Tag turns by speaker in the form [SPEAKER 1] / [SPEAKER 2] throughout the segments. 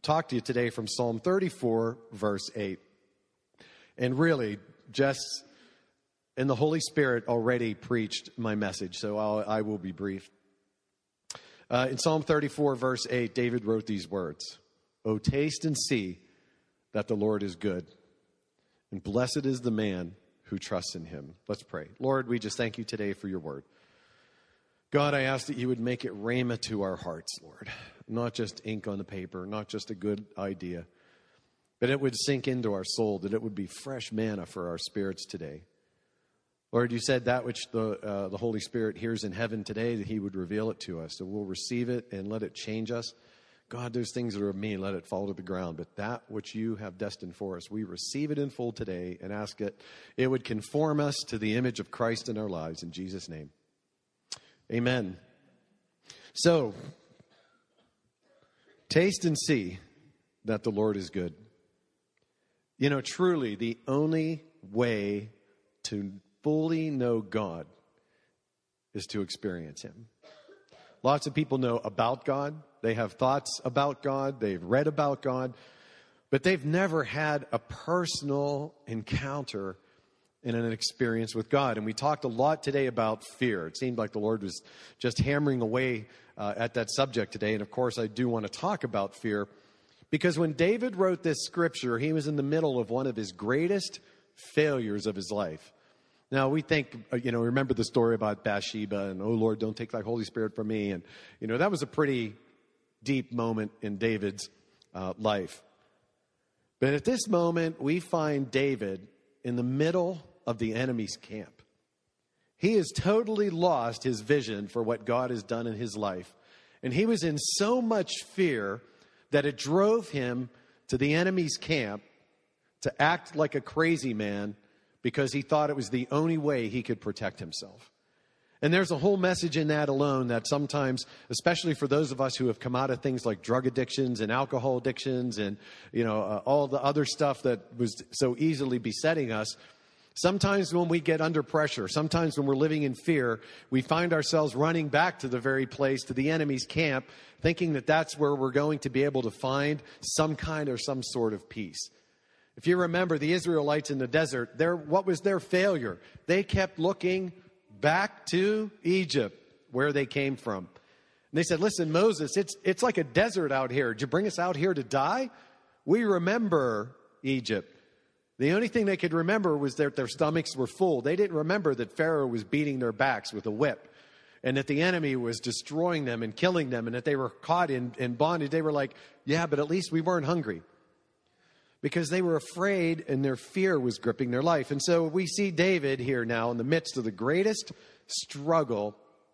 [SPEAKER 1] talk to you today from Psalm 34, verse 8. And really, and the Holy Spirit already preached my message, so I will be brief. In Psalm 34, verse 8, David wrote these words, "O taste and see that the Lord is good, and blessed is the man who trusts in him." Let's pray. Lord, we just thank you today for your word. God, I ask that you would make it rhema to our hearts, Lord. Not just ink on the paper, not just a good idea, but it would sink into our soul, that it would be fresh manna for our spirits today. Lord, you said that which the Holy Spirit hears in heaven today, that he would reveal it to us. So we'll receive it and let it change us. God, there's things that are of me, let it fall to the ground. But that which you have destined for us, we receive it in full today and ask it would conform us to the image of Christ in our lives. In Jesus' name, amen. So, taste and see that the Lord is good. You know, truly, the only way to fully know God is to experience him. Lots of people know about God. They have thoughts about God. They've read about God. But they've never had a personal encounter and an experience with God. And we talked a lot today about fear. It seemed like the Lord was just hammering away at that subject today. And of course, I do want to talk about fear, because when David wrote this scripture, he was in the middle of one of his greatest failures of his life. Now, we think, remember the story about Bathsheba and, "Oh, Lord, don't take thy Holy Spirit from me." And, that was a pretty deep moment in David's life. But at this moment, we find David in the middle of the enemy's camp. He has totally lost his vision for what God has done in his life. And he was in so much fear that it drove him to the enemy's camp to act like a crazy man, because he thought it was the only way he could protect himself. And there's a whole message in that alone that sometimes, especially for those of us who have come out of things like drug addictions and alcohol addictions and, all the other stuff that was so easily besetting us, sometimes when we get under pressure, sometimes when we're living in fear, we find ourselves running back to the very place, to the enemy's camp, thinking that that's where we're going to be able to find some kind or some sort of peace. If you remember the Israelites in the desert, what was their failure? They kept looking back to Egypt, where they came from. And they said, "Listen, Moses, it's like a desert out here. Did you bring us out here to die? We remember Egypt." The only thing they could remember was that their stomachs were full. They didn't remember that Pharaoh was beating their backs with a whip, and that the enemy was destroying them and killing them, and that they were caught in bondage. They were like, "Yeah, but at least we weren't hungry." Because they were afraid and their fear was gripping their life. And so we see David here now in the midst of the greatest struggle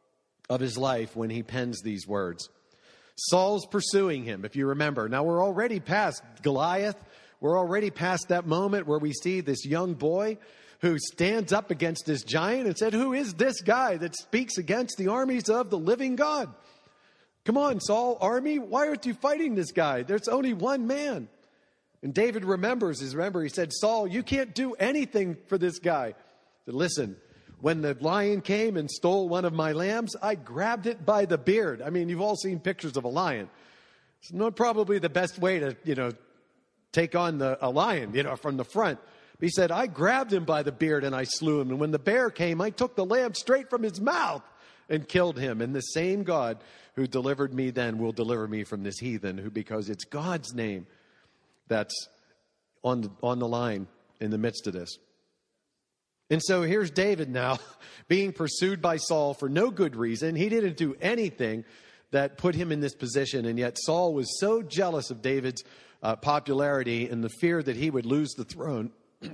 [SPEAKER 1] of his life when he pens these words. Saul's pursuing him, if you remember. Now we're already past Goliath. We're already past that moment where we see this young boy who stands up against this giant and said, "Who is this guy that speaks against the armies of the living God? Come on, Saul, army, why aren't you fighting this guy? There's only one man." And David he said, "Saul, you can't do anything for this guy." He said, "Listen, when the lion came and stole one of my lambs, I grabbed it by the beard." I mean, you've all seen pictures of a lion. It's not probably the best way to, take on a lion, from the front. But he said, "I grabbed him by the beard and I slew him. And when the bear came, I took the lamb straight from his mouth and killed him. And the same God who delivered me then will deliver me from this heathen, because it's God's name that's on the line in the midst of this." And so here's David now being pursued by Saul for no good reason. He didn't do anything that put him in this position. And yet Saul was so jealous of David's popularity and the fear that he would lose the throne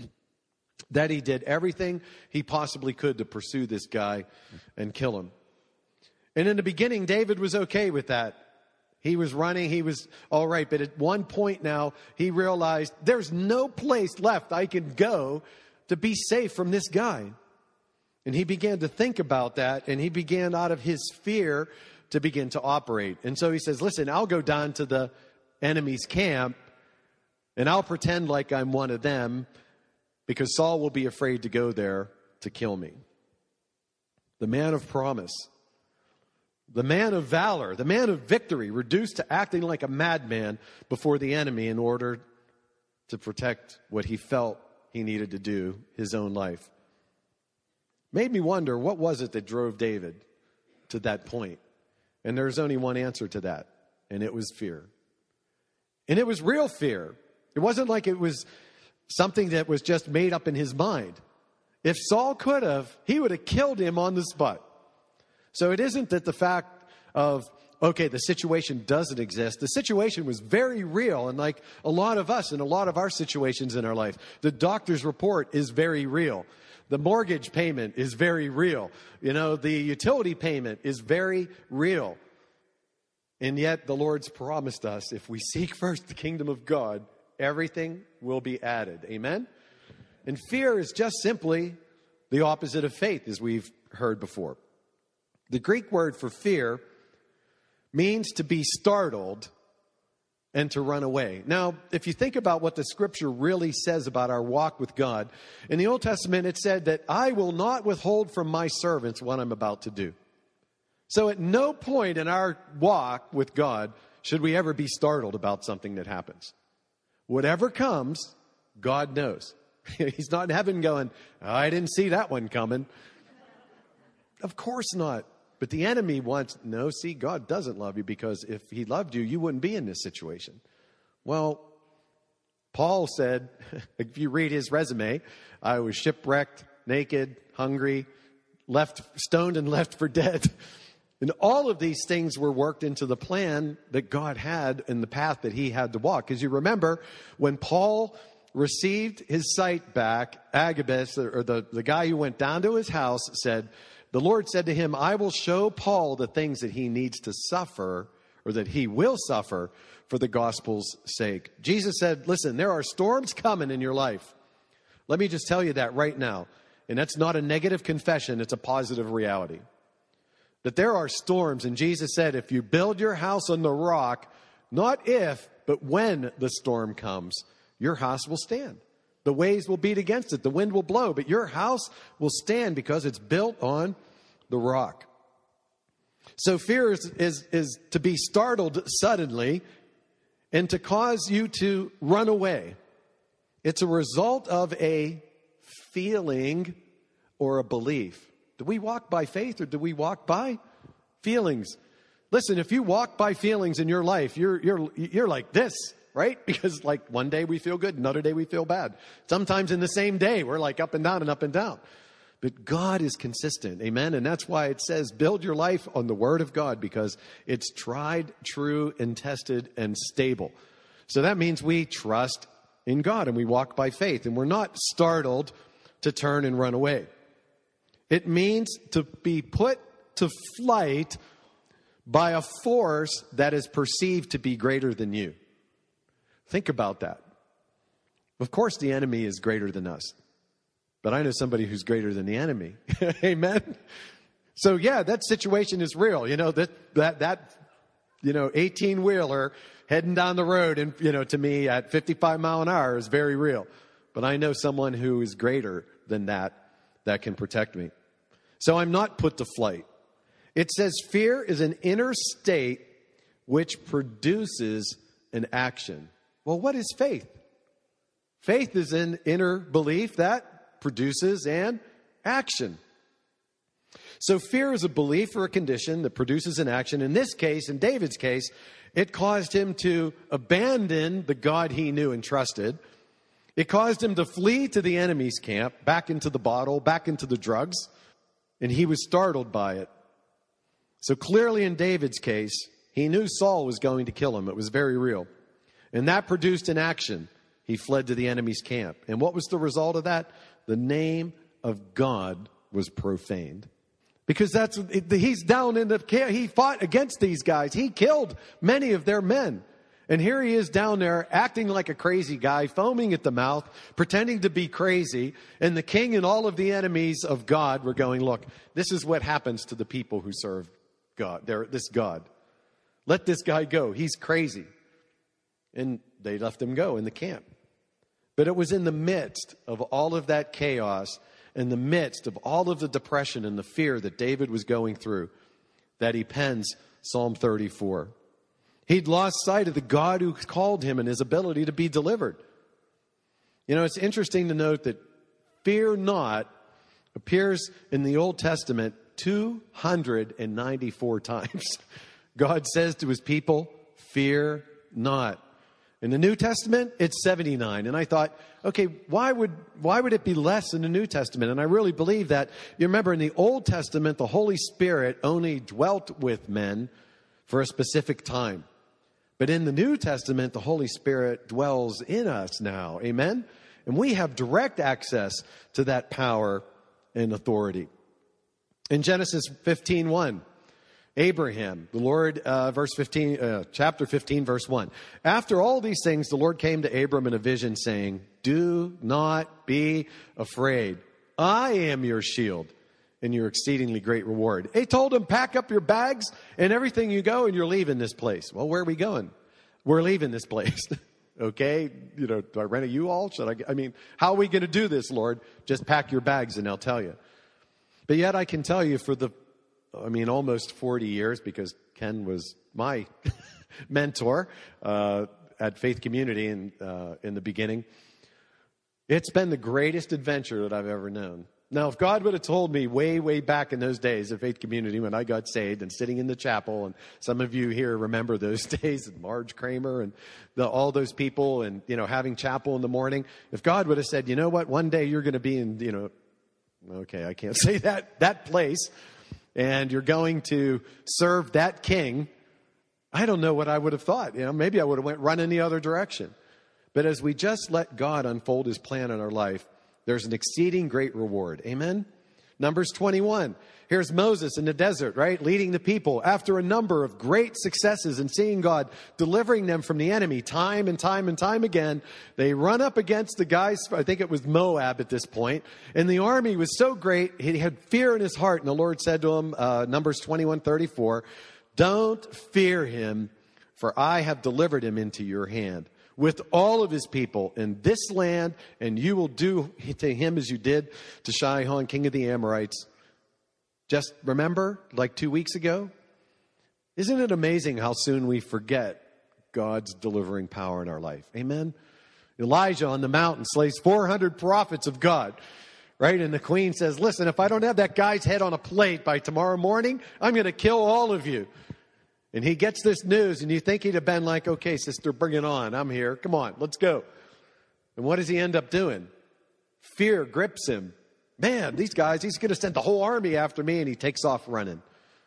[SPEAKER 1] that he did everything he possibly could to pursue this guy and kill him. And in the beginning, David was okay with that. He was running, he was all right. But at one point now, he realized there's no place left I can go to be safe from this guy. And he began to think about that, and he began out of his fear to begin to operate. And so he says, "Listen, I'll go down to the enemy's camp, and I'll pretend like I'm one of them, because Saul will be afraid to go there to kill me." The man of promise the man of valor, the man of victory, reduced to acting like a madman before the enemy in order to protect what he felt he needed to do, his own life. Made me wonder, what was it that drove David to that point? And there's only one answer to that, and it was fear. And it was real fear. It wasn't like it was something that was just made up in his mind. If Saul could have, he would have killed him on the spot. So it isn't that the fact of, okay, the situation doesn't exist. The situation was very real. And like a lot of us and a lot of our situations in our life, the doctor's report is very real. The mortgage payment is very real. The utility payment is very real. And yet the Lord's promised us, if we seek first the kingdom of God, everything will be added. Amen? And fear is just simply the opposite of faith, as we've heard before. The Greek word for fear means to be startled and to run away. Now, if you think about what the scripture really says about our walk with God, in the Old Testament it said that I will not withhold from my servants what I'm about to do. So at no point in our walk with God should we ever be startled about something that happens. Whatever comes, God knows. He's not in heaven going, I didn't see that one coming. Of course not. But the enemy wants, no, see, God doesn't love you, because if he loved you, you wouldn't be in this situation. Well, Paul said, if you read his resume, I was shipwrecked, naked, hungry, stoned and left for dead. And all of these things were worked into the plan that God had in the path that he had to walk. Because you remember when Paul received his sight back, Agabus, or the guy who went down to his house, said, the Lord said to him, I will show Paul the things that he needs to suffer, or that he will suffer for the gospel's sake. Jesus said, listen, there are storms coming in your life. Let me just tell you that right now. And that's not a negative confession. It's a positive reality. That there are storms. And Jesus said, if you build your house on the rock, not if, but when the storm comes, your house will stand. The waves will beat against it. The wind will blow. But your house will stand because it's built on the rock. So fear is to be startled suddenly and to cause you to run away. It's a result of a feeling or a belief. Do we walk by faith or do we walk by feelings? Listen, if you walk by feelings in your life, you're like this. Right? Because like one day we feel good, another day we feel bad. Sometimes in the same day, we're like up and down and up and down. But God is consistent. Amen. And that's why it says, build your life on the word of God, because it's tried, true, and tested and stable. So that means we trust in God and we walk by faith, and we're not startled to turn and run away. It means to be put to flight by a force that is perceived to be greater than you. Think about that. Of course, the enemy is greater than us. But I know somebody who's greater than the enemy. Amen? So, yeah, that situation is real. That 18-wheeler heading down the road, and, to me at 55 mile an hour is very real. But I know someone who is greater than that can protect me. So I'm not put to flight. It says fear is an inner state which produces an action. Well, what is faith? Faith is an inner belief that produces an action. So fear is a belief or a condition that produces an action. In this case, in David's case, it caused him to abandon the God he knew and trusted. It caused him to flee to the enemy's camp, back into the bottle, back into the drugs, and he was startled by it. So clearly in David's case, he knew Saul was going to kill him. It was very real. And that produced an action. He fled to the enemy's camp. And what was the result of that? The name of God was profaned. Because he's down in the camp. He fought against these guys. He killed many of their men. And here he is down there acting like a crazy guy, foaming at the mouth, pretending to be crazy. And the king and all of the enemies of God were going, look, this is what happens to the people who serve God. This God. Let this guy go. He's crazy. And they let him go in the camp. But it was in the midst of all of that chaos, in the midst of all of the depression and the fear that David was going through, that he pens Psalm 34. He'd lost sight of the God who called him and his ability to be delivered. You know, it's interesting to note that fear not appears in the Old Testament 294 times. God says to his people, fear not. In the New Testament, it's 79. And I thought, okay, why would it be less in the New Testament? And I really believe that. You remember, in the Old Testament, the Holy Spirit only dwelt with men for a specific time. But in the New Testament, the Holy Spirit dwells in us now. Amen? And we have direct access to that power and authority. In Genesis 15:1, Abraham, the Lord, chapter 15, verse 1. After all these things, the Lord came to Abram in a vision saying, do not be afraid. I am your shield and your exceedingly great reward. He told him, pack up your bags and everything you go and you're leaving this place. Well, where are we going? We're leaving this place. Okay. You know, do I rent a U-Haul? How are we going to do this, Lord? Just pack your bags and I'll tell you. But yet I can tell you for almost 40 years, because Ken was my mentor at Faith Community in the beginning. It's been the greatest adventure that I've ever known. Now, if God would have told me way, way back in those days at Faith Community when I got saved and sitting in the chapel, and some of you here remember those days, and Marge Kramer and all those people, and, you know, having chapel in the morning. If God would have said, you know what, one day you're going to be in, you know, okay, I can't say that place, and you're going to serve that king, I don't know what I would have thought. You know, maybe I would have went running the other direction. But as we just let God unfold his plan in our life, there's an exceeding great reward. Amen? Numbers 21. Here's Moses in the desert, right? Leading the people after a number of great successes and seeing God delivering them from the enemy time and time and time again. They run up against the guys, I think it was Moab at this point. And the army was so great, he had fear in his heart. And the Lord said to him, Numbers 21:34, don't fear him, for I have delivered him into your hand with all of his people in this land, and you will do to him as you did to Sihon, king of the Amorites. Just remember, like 2 weeks ago? Isn't it amazing how soon we forget God's delivering power in our life? Amen? Elijah on the mountain slays 400 prophets of God, right? And the queen says, listen, if I don't have that guy's head on a plate by tomorrow morning, I'm going to kill all of you. And he gets this news, and you think he'd have been like, okay, sister, bring it on. I'm here. Come on, let's go. And what does he end up doing? Fear grips him. Man, these guys, he's going to send the whole army after me, and he takes off running.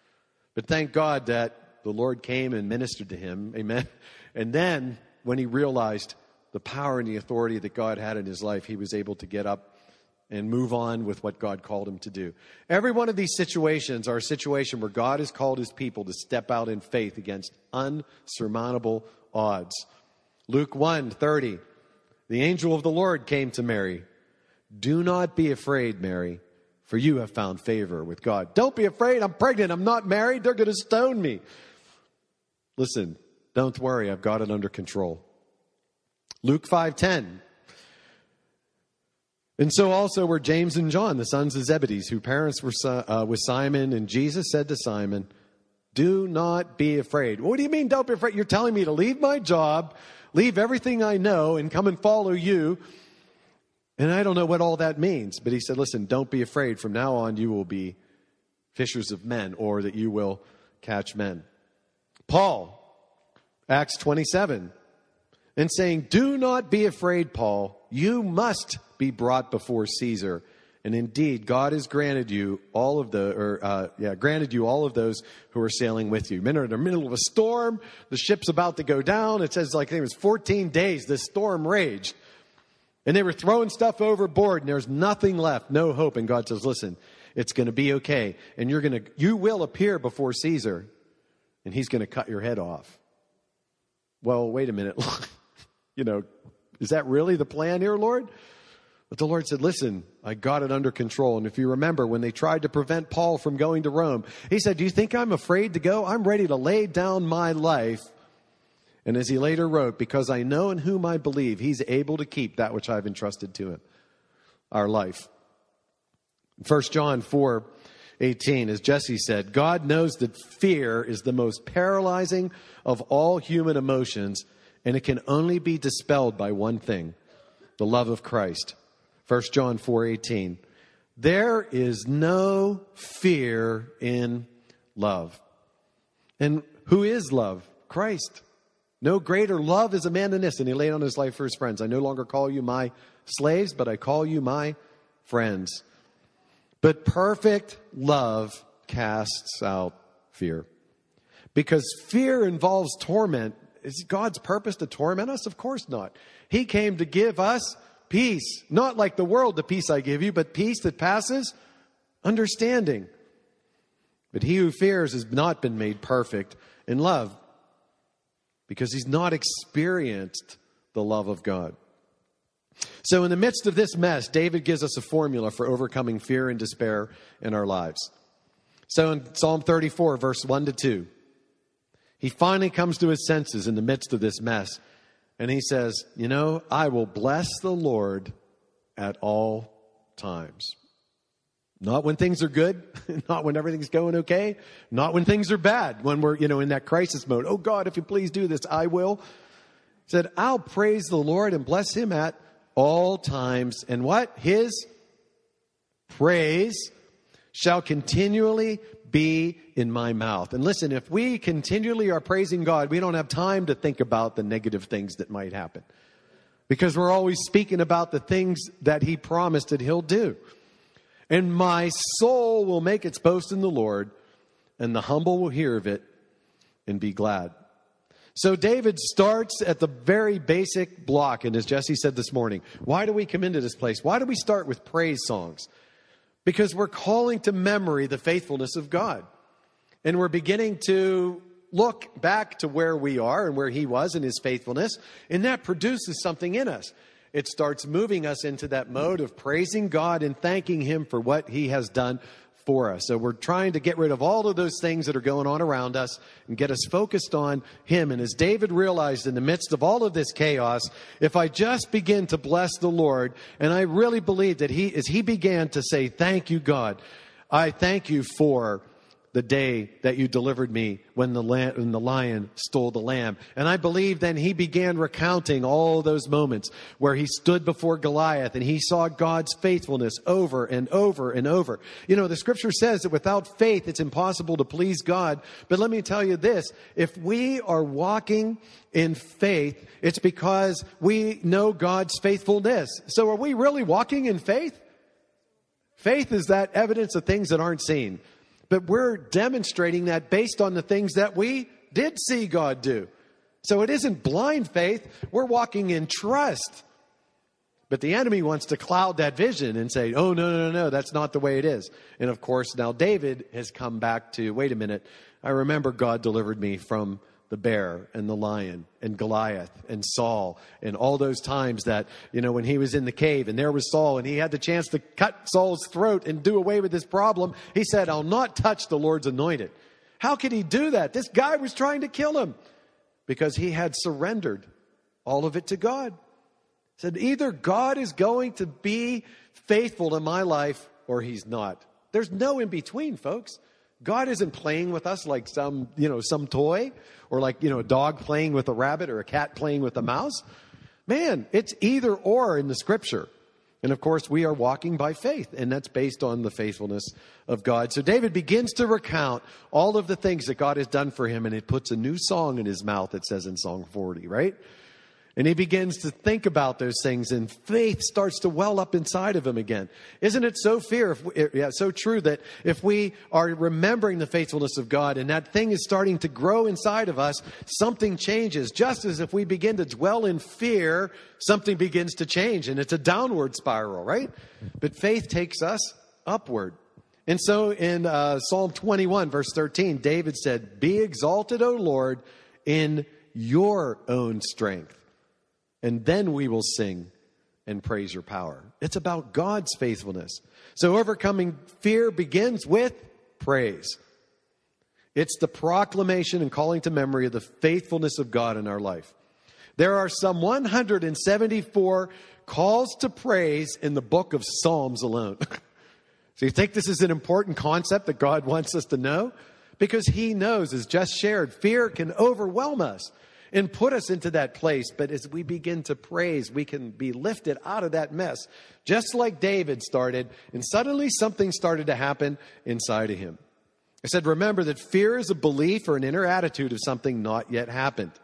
[SPEAKER 1] But thank God that the Lord came and ministered to him. Amen. And then when he realized the power and the authority that God had in his life, he was able to get up and move on with what God called him to do. Every one of these situations are a situation where God has called his people to step out in faith against unsurmountable odds. Luke 1:30, the angel of the Lord came to Mary. Do not be afraid, Mary, for you have found favor with God. Don't be afraid. I'm pregnant. I'm not married. They're going to stone me. Listen, don't worry. I've got it under control. Luke 5:10. And so also were James and John, the sons of Zebedee, whose parents were with Simon. And Jesus said to Simon, do not be afraid. What do you mean, don't be afraid? You're telling me to leave my job, leave everything I know, and come and follow you. And I don't know what all that means. But he said, listen, don't be afraid. From now on, you will be fishers of men, or that you will catch men. Paul, Acts 27, and saying, do not be afraid, Paul. You must be brought before Caesar. And indeed, God has granted you all of those who are sailing with you. Men are in the middle of a storm. The ship's about to go down. It says like it was 14 days. This storm raged. And they were throwing stuff overboard, and there's nothing left, no hope. And God says, listen, it's going to be okay. And you will appear before Caesar, and he's going to cut your head off. Well, wait a minute. Is that really the plan here, Lord? But the Lord said, listen, I got it under control. And if you remember, when they tried to prevent Paul from going to Rome, he said, do you think I'm afraid to go? I'm ready to lay down my life. And as he later wrote, because I know in whom I believe, he's able to keep that which I've entrusted to him, our life. 1 John 4, 18, as Jesse said, God knows that fear is the most paralyzing of all human emotions, and it can only be dispelled by one thing, the love of Christ. 1 John 4:18. There is no fear in love. And who is love? Christ. No greater love is a man than this. And he laid on his life for his friends. I no longer call you my slaves, but I call you my friends. But perfect love casts out fear. Because fear involves torment. Is God's purpose to torment us? Of course not. He came to give us peace. Not like the world, the peace I give you, but peace that passes understanding. But he who fears has not been made perfect in love, because he's not experienced the love of God. So in the midst of this mess, David gives us a formula for overcoming fear and despair in our lives. So in Psalm 34, verse 1 to 2, he finally comes to his senses in the midst of this mess. And he says, I will bless the Lord at all times. Not when things are good, not when everything's going okay, not when things are bad, when we're, in that crisis mode. Oh God, if you please do this, I will. He said, I'll praise the Lord and bless him at all times. And what? His praise shall continually be in my mouth. And listen, if we continually are praising God, we don't have time to think about the negative things that might happen, because we're always speaking about the things that he promised that he'll do. And my soul will make its boast in the Lord, and the humble will hear of it and be glad. So David starts at the very basic block. And as Jesse said this morning, why do we come into this place? Why do we start with praise songs? Because we're calling to memory the faithfulness of God. And we're beginning to look back to where we are and where he was in his faithfulness. And that produces something in us. It starts moving us into that mode of praising God and thanking him for what he has done for us. So we're trying to get rid of all of those things that are going on around us and get us focused on him. And as David realized in the midst of all of this chaos, if I just begin to bless the Lord, and I really believe that as he began to say, thank you, God, I thank you for the day that you delivered me when the lion stole the lamb. And I believe then he began recounting all those moments where he stood before Goliath and he saw God's faithfulness over and over and over. The scripture says that without faith, it's impossible to please God. But let me tell you this, if we are walking in faith, it's because we know God's faithfulness. So are we really walking in faith? Faith is that evidence of things that aren't seen. But we're demonstrating that based on the things that we did see God do. So it isn't blind faith. We're walking in trust. But the enemy wants to cloud that vision and say, oh, no, that's not the way it is. And of course, now David has come back to, wait a minute, I remember God delivered me from the bear and the lion and Goliath and Saul and all those times that, when he was in the cave and there was Saul and he had the chance to cut Saul's throat and do away with this problem. He said, I'll not touch the Lord's anointed. How could he do that? This guy was trying to kill him because he had surrendered all of it to God. He said, either God is going to be faithful in my life or he's not. There's no in between, folks. God isn't playing with us like some toy, or like, a dog playing with a rabbit or a cat playing with a mouse. Man, it's either or in the scripture. And of course, we are walking by faith, and that's based on the faithfulness of God. So David begins to recount all of the things that God has done for him, and it puts a new song in his mouth, it says in Psalm 40, right? And he begins to think about those things, and faith starts to well up inside of him again. Isn't it so so true that if we are remembering the faithfulness of God and that thing is starting to grow inside of us, something changes. Just as if we begin to dwell in fear, something begins to change, and it's a downward spiral, right? But faith takes us upward. And so in Psalm 21, verse 13, David said, "Be exalted, O Lord, in your own strength. And then we will sing and praise your power." It's about God's faithfulness. So overcoming fear begins with praise. It's the proclamation and calling to memory of the faithfulness of God in our life. There are some 174 calls to praise in the book of Psalms alone. So you think this is an important concept that God wants us to know? Because he knows, as just shared, fear can overwhelm us and put us into that place. But as we begin to praise, we can be lifted out of that mess, just like David started. And suddenly something started to happen inside of him. I said, remember that fear is a belief or an inner attitude of something not yet happened.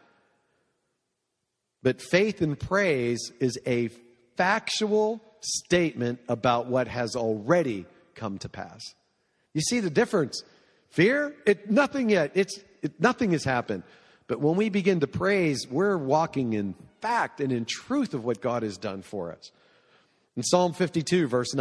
[SPEAKER 1] But faith and praise is a factual statement about what has already come to pass. You see the difference? Fear, nothing yet. Nothing has happened. But when we begin to praise, we're walking in fact and in truth of what God has done for us. In Psalm 52, verse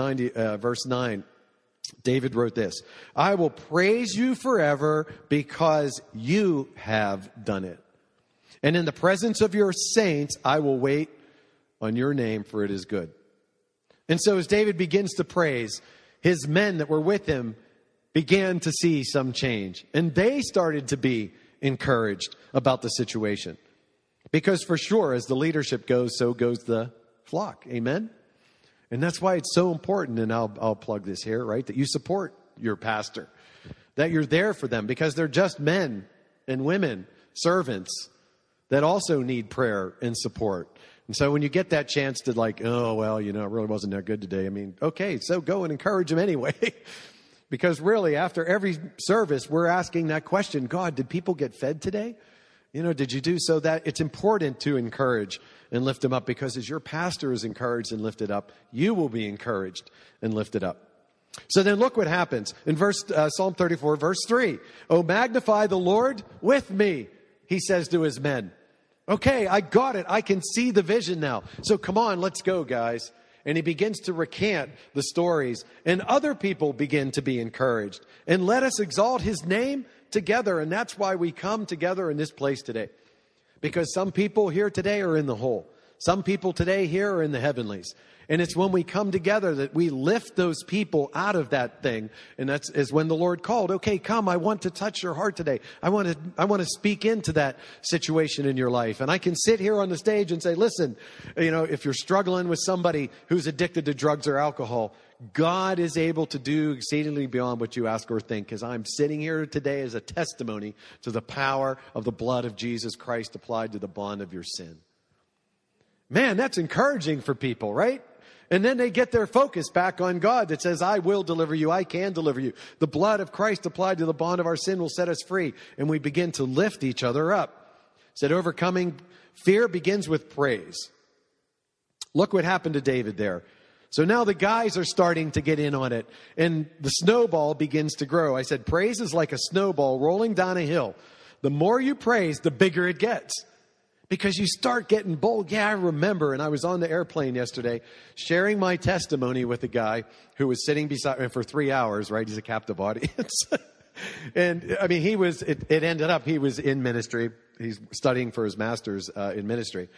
[SPEAKER 1] 9, David wrote this: I will praise you forever because you have done it. And in the presence of your saints, I will wait on your name, for it is good. And so as David begins to praise, his men that were with him began to see some change. And they started to be encouraged about the situation. Because for sure, as the leadership goes, so goes the flock. Amen? And that's why it's so important, and I'll plug this here, right, that you support your pastor. That you're there for them, because they're just men and women, servants, that also need prayer and support. And so when you get that chance to it really wasn't that good today. I mean, okay, so go and encourage them anyway. Because really, after every service, we're asking that question: God, did people get fed today? Did you do so? That it's important to encourage and lift them up, because as your pastor is encouraged and lifted up, you will be encouraged and lifted up. So then look what happens in Psalm 34, verse 3. Oh, magnify the Lord with me, he says to his men. Okay, I got it. I can see the vision now. So come on, let's go, guys. And he begins to recant the stories, and other people begin to be encouraged. And let us exalt his name together. And that's why we come together in this place today. Because some people here today are in the hole. Some people today here are in the heavenlies. And it's when we come together that we lift those people out of that thing. And is when the Lord called, okay, come, I want to touch your heart today. I want to speak into that situation in your life. And I can sit here on the stage and say, listen, if you're struggling with somebody who's addicted to drugs or alcohol, God is able to do exceedingly beyond what you ask or think, because I'm sitting here today as a testimony to the power of the blood of Jesus Christ applied to the bond of your sin. Man, that's encouraging for people, right? And then they get their focus back on God that says, I will deliver you. I can deliver you. The blood of Christ applied to the bond of our sin will set us free. And we begin to lift each other up. It said overcoming fear begins with praise. Look what happened to David there. So now the guys are starting to get in on it. And the snowball begins to grow. I said, praise is like a snowball rolling down a hill. The more you praise, the bigger it gets. Because you start getting bold. Yeah, I remember. And I was on the airplane yesterday sharing my testimony with a guy who was sitting beside me for 3 hours, right? He's a captive audience. And I mean, it ended up, he was in ministry. He's studying for his master's in ministry.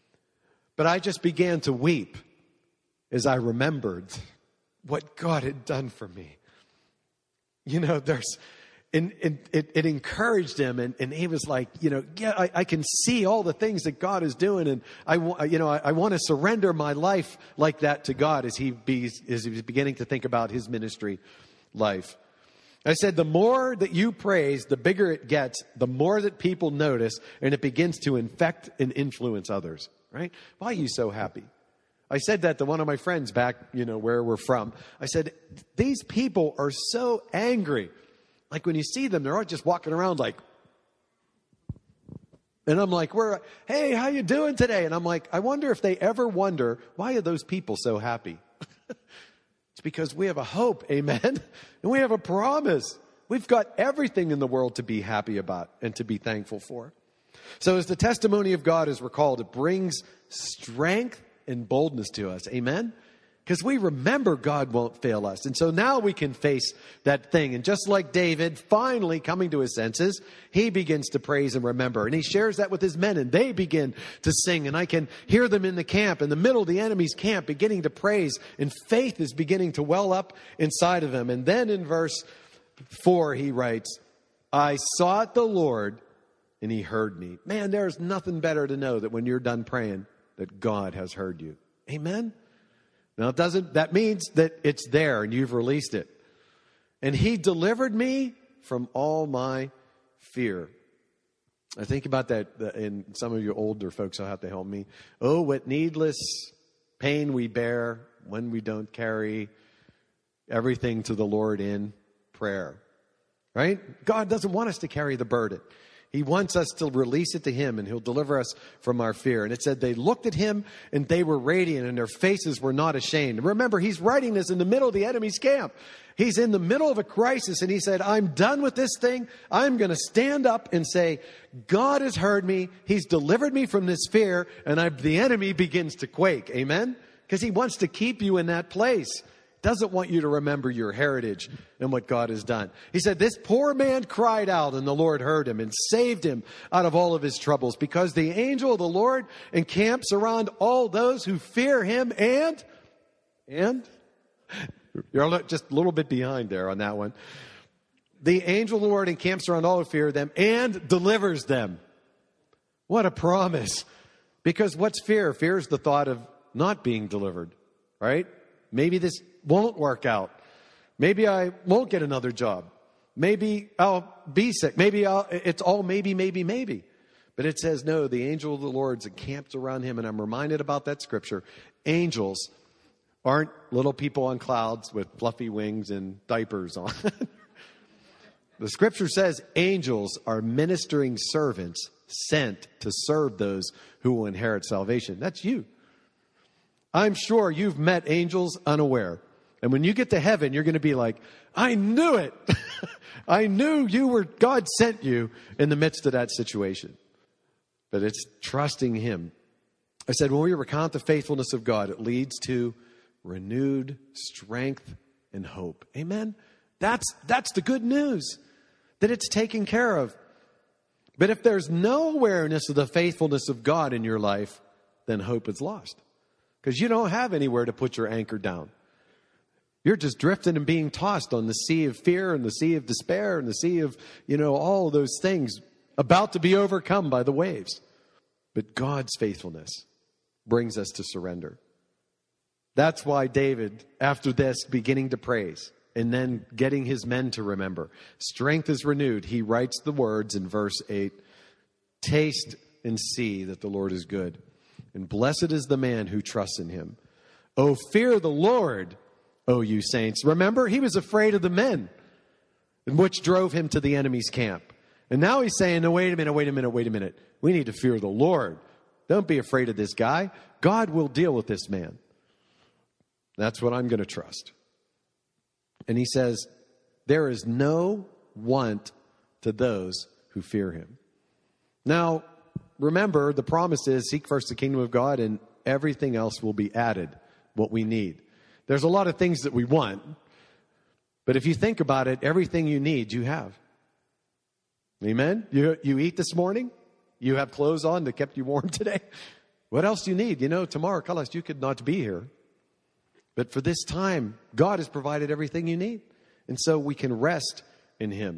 [SPEAKER 1] But I just began to weep as I remembered what God had done for me. And it encouraged him, and he was like, I can see all the things that God is doing, and I want to surrender my life like that to God as he was beginning to think about his ministry life. I said, the more that you praise, the bigger it gets, the more that people notice, and it begins to infect and influence others, right? Why are you so happy? I said that to one of my friends back, where we're from. I said, these people are so angry. Like when you see them, they're all just walking around like, and I'm like, hey, how you doing today? And I'm like, I wonder if they ever wonder, why are those people so happy? It's because we have a hope, amen? And we have a promise. We've got everything in the world to be happy about and to be thankful for. So as the testimony of God is recalled, it brings strength and boldness to us, amen? Because we remember God won't fail us. And so now we can face that thing. And just like David, finally coming to his senses, he begins to praise and remember. And he shares that with his men, and they begin to sing. And I can hear them in the camp, in the middle of the enemy's camp, beginning to praise. And faith is beginning to well up inside of him. And then in verse 4, he writes, I sought the Lord, and he heard me. Man, there's nothing better to know that when you're done praying, that God has heard you. Amen? Now, that means that it's there and you've released it. and he delivered me from all my fear. I think about that, and some of you older folks will have to help me. Oh, what needless pain we bear when we don't carry everything to the Lord in prayer. Right? God doesn't want us to carry the burden. He wants us to release it to him, and he'll deliver us from our fear. And it said they looked at him, and they were radiant, and their faces were not ashamed. Remember, he's writing this in the middle of the enemy's camp. He's in the middle of a crisis, and he said, I'm done with this thing. I'm going to stand up and say, God has heard me. He's delivered me from this fear, and the enemy begins to quake. Amen? Because he wants to keep you in that place. Doesn't want you to remember your heritage and what God has done. He said, this poor man cried out, and the Lord heard him and saved him out of all of his troubles, because the angel of the Lord encamps around all those who fear him and you're just a little bit behind there on that one. The angel of the Lord encamps around all who fear them and delivers them. What a promise. Because what's fear? Fear is the thought of not being delivered, right? Maybe this won't work out. Maybe I won't get another job. Maybe I'll be sick. It's all maybe. But it says, no, the angel of the Lord's encamped around him. And I'm reminded about that scripture. Angels aren't little people on clouds with fluffy wings and diapers on. The scripture says angels are ministering servants sent to serve those who will inherit salvation. That's you. I'm sure you've met angels unaware. And when you get to heaven, you're going to be like, I knew it. I knew God sent you in the midst of that situation. But it's trusting him. I said, when we recount the faithfulness of God, it leads to renewed strength and hope. Amen? That's the good news, that it's taken care of. But if there's no awareness of the faithfulness of God in your life, then hope is lost. Because you don't have anywhere to put your anchor down. You're just drifting and being tossed on the sea of fear and the sea of despair and the sea of, all those things about to be overcome by the waves. But God's faithfulness brings us to surrender. That's why David, after this, beginning to praise and then getting his men to remember, strength is renewed. He writes the words in verse 8, taste and see that the Lord is good. And blessed is the man who trusts in him. Oh, fear the Lord, O you saints. Remember, he was afraid of the men, which drove him to the enemy's camp. And now he's saying, no, wait a minute. We need to fear the Lord. Don't be afraid of this guy. God will deal with this man. That's what I'm going to trust. And he says, there is no want to those who fear him. Now, remember, the promise is seek first the kingdom of God and everything else will be added, what we need. There's a lot of things that we want, but if you think about it, everything you need, you have. Amen? You eat this morning? You have clothes on that kept you warm today? What else do you need? Tomorrow, Carlos, you could not be here. But for this time, God has provided everything you need. And so we can rest in him.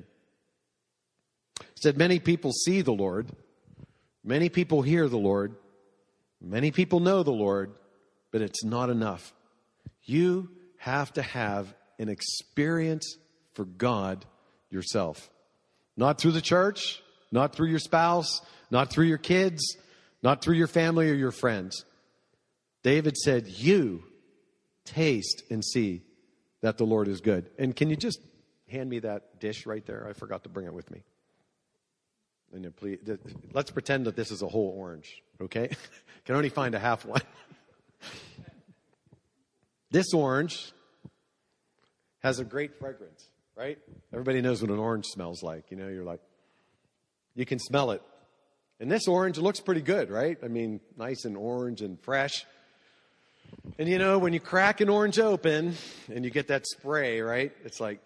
[SPEAKER 1] It said many people see the Lord. Many people hear the Lord. Many people know the Lord. But it's not enough. You have to have an experience for God yourself. Not through the church, not through your spouse, not through your kids, not through your family or your friends. David said, you taste and see that the Lord is good. And can you just hand me that dish right there? I forgot to bring it with me. And please, let's pretend that this is a whole orange, okay? Can only find a half one. This orange has a great fragrance, right? Everybody knows what an orange smells like. You're like, you can smell it. And this orange looks pretty good, right? I mean, nice and orange and fresh. And when you crack an orange open and you get that spray, right? It's like,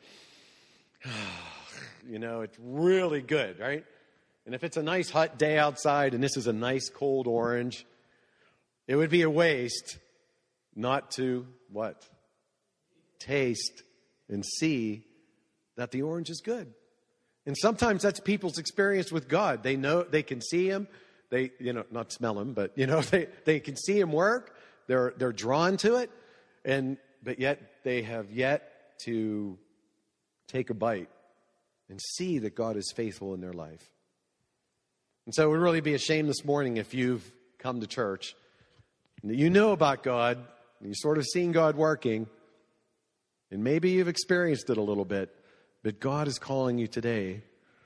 [SPEAKER 1] it's really good, right? And if it's a nice hot day outside and this is a nice cold orange, it would be a waste not to what? Taste and see that the orange is good. And sometimes that's people's experience with God. They know, they can see him. They, not smell him, but, they can see him work. They're drawn to it. But yet they have yet to take a bite and see that God is faithful in their life. And so it would really be a shame this morning if you've come to church and you know about God, and you've sort of seen God working, and maybe you've experienced it a little bit, but God is calling you today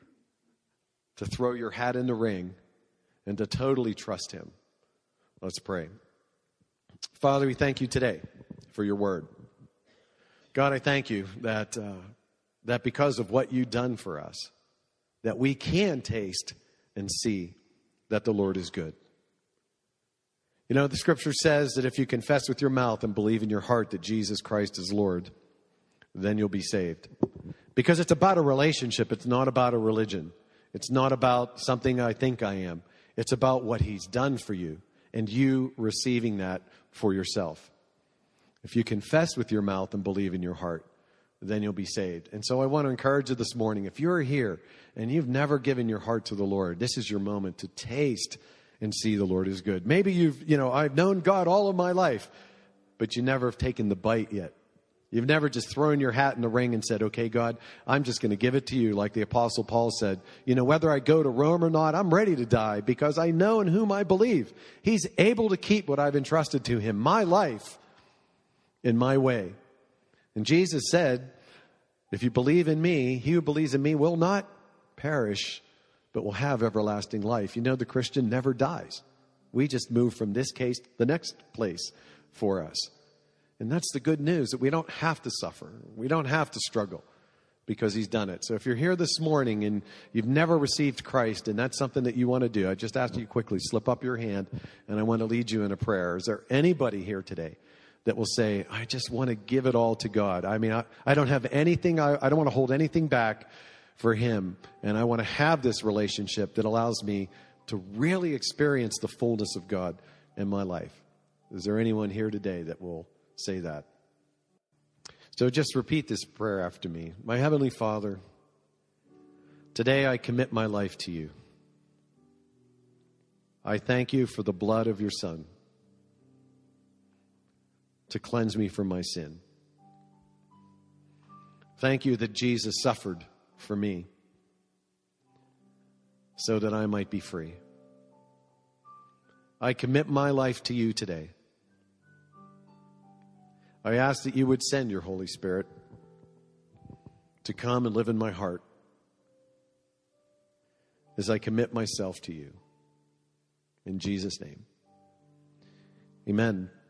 [SPEAKER 1] to throw your hat in the ring and to totally trust Him. Let's pray. Father, we thank you today for your word. God, I thank you that because of what you've done for us, that we can taste and see that the Lord is good. You know, the scripture says that if you confess with your mouth and believe in your heart that Jesus Christ is Lord, then you'll be saved. Because it's about a relationship. It's not about a religion. It's not about something I think I am. It's about what He's done for you and you receiving that for yourself. If you confess with your mouth and believe in your heart, then you'll be saved. And so I want to encourage you this morning, if you're here and you've never given your heart to the Lord, this is your moment to taste and see the Lord is good. Maybe I've known God all of my life, but you never have taken the bite yet. You've never just thrown your hat in the ring and said, okay, God, I'm just going to give it to you. Like the Apostle Paul said, whether I go to Rome or not, I'm ready to die because I know in whom I believe. He's able to keep what I've entrusted to Him, my life, in my way. And Jesus said, if you believe in me, he who believes in me will not perish, but will have everlasting life. The Christian never dies. We just move from this case to the next place for us. And that's the good news, that we don't have to suffer. We don't have to struggle because He's done it. So if you're here this morning and you've never received Christ and that's something that you want to do, I just ask you quickly, slip up your hand and I want to lead you in a prayer. Is there anybody here today that will say, I just want to give it all to God? I mean, I don't have anything, I don't want to hold anything back for Him. And I want to have this relationship that allows me to really experience the fullness of God in my life. Is there anyone here today that will say that? So just repeat this prayer after me. My Heavenly Father, today I commit my life to you. I thank you for the blood of your Son to cleanse me from my sin. Thank you that Jesus suffered for me so that I might be free. I commit my life to you today. I ask that you would send your Holy Spirit to come and live in my heart as I commit myself to you. In Jesus' name, amen.